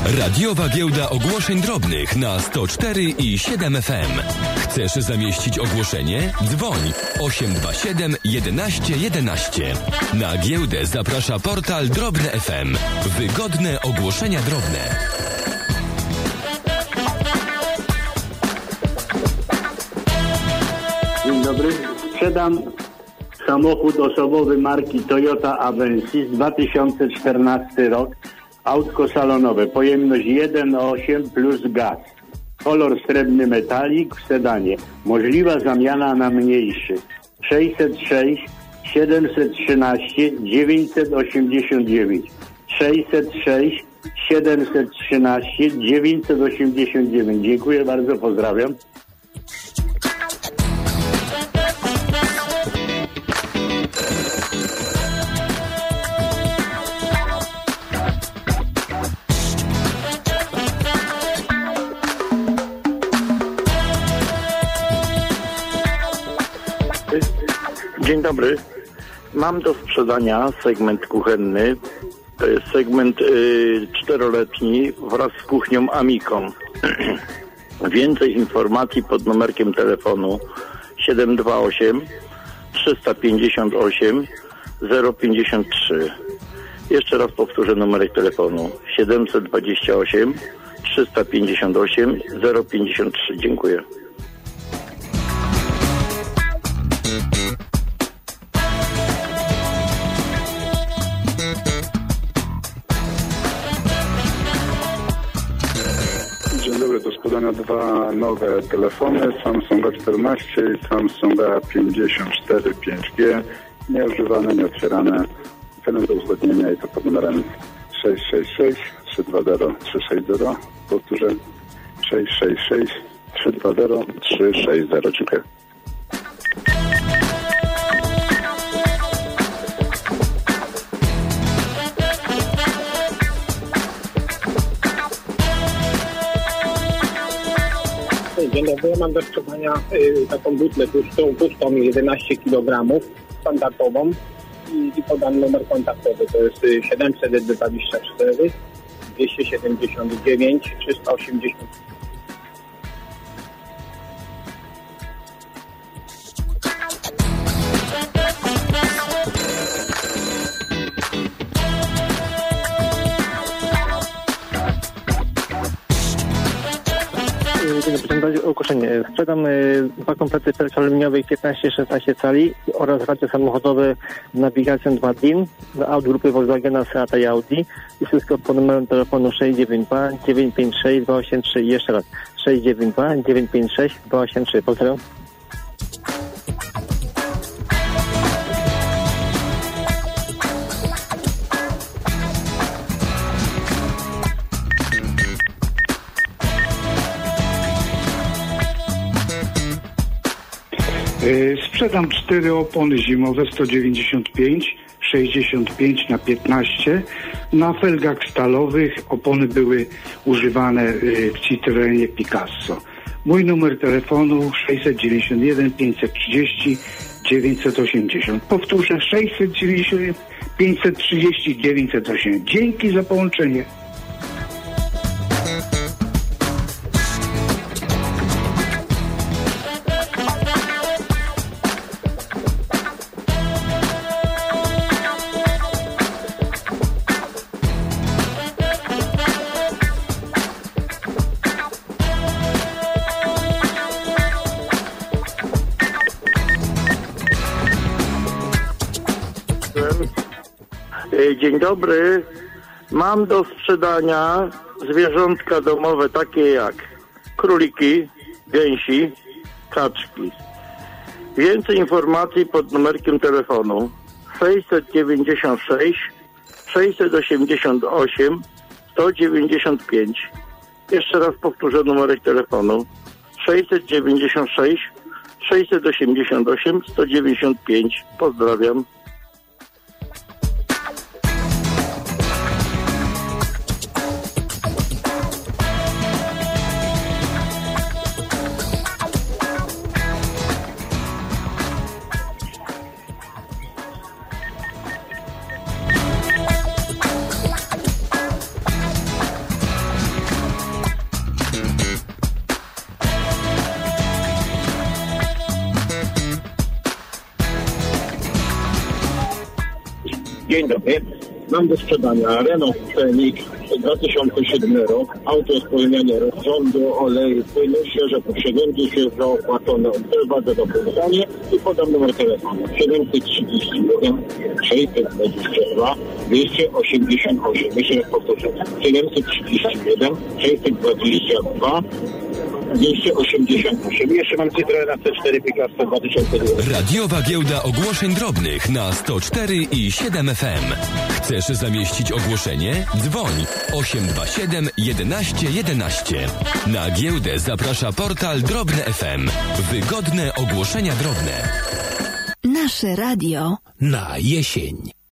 Radiowa giełda ogłoszeń drobnych na 104 i 7 FM. Chcesz zamieścić ogłoszenie? Dzwoń 827 11 11. Na giełdę zaprasza portal Drobne FM. Wygodne ogłoszenia drobne. Dzień dobry. Sprzedam samochód osobowy marki Toyota Avensis 2014 rok. Autko salonowe. Pojemność 1.8 plus gaz. Kolor srebrny metalik w sedanie. Możliwa zamiana na mniejszy. 606 713 989. 606 713 989. Dziękuję bardzo, pozdrawiam. Dzień dobry. Mam do sprzedania segment kuchenny. To jest segment 4-letni wraz z kuchnią Amiką. Więcej informacji pod numerkiem telefonu 728 358 053. Jeszcze raz powtórzę numerek telefonu 728 358 053. Dziękuję. Do sprzedania dwa nowe telefony, Samsunga 14 i Samsunga 54 5G, nieużywane, nieotwierane, ceny do uzgodnienia i to pod numerem 666 320 360, powtórzę 666 320 360. Dziękuję. Dzień dobry, ja mam do sprzedania taką butlę pustą 11 kg, standardową i podam numer kontaktowy, to jest 724 279 380. Ogłoszenie. Sprzedam dwa komplety felg aluminiowej 15-16 cali oraz radio samochodowe nawigacją 2DIN do aut grupy Volkswagena, Seata i Audi i wszystko pod numerem telefonu 692 956 283 i jeszcze raz 692 956 283. Pozdrawiam. Sprzedam 4 opony zimowe 195, 65 na 15. Na felgach stalowych opony były używane w Citroenie Picasso. Mój numer telefonu 691 530 980. Powtórzę 690 530 980. Dzięki za połączenie. Dzień dobry. Mam do sprzedania zwierzątka domowe takie jak króliki, gęsi, kaczki. Więcej informacji pod numerkiem telefonu 696 688 195. Jeszcze raz powtórzę numerek telefonu 696 688 195. Pozdrawiam. Dzień dobry. Mam do sprzedania Renault Fenix 2007 rok. Auto jest po wymianie rozrządu, oleju, płynu, świeże posiedzące, świeżo opłacone, obserwacje do poddania i podam numer telefonu 731 622 288. Jeszcze raz powtórzę. 731 622 288. Jeszcze mam Citroena C4 Picasso 2009. Radiowa giełda ogłoszeń drobnych na 104 i 7 FM. Chcesz zamieścić ogłoszenie? Dzwoń 827 11 11. Na giełdę zaprasza portal Drobne FM. Wygodne ogłoszenia drobne. Nasze radio na jesień.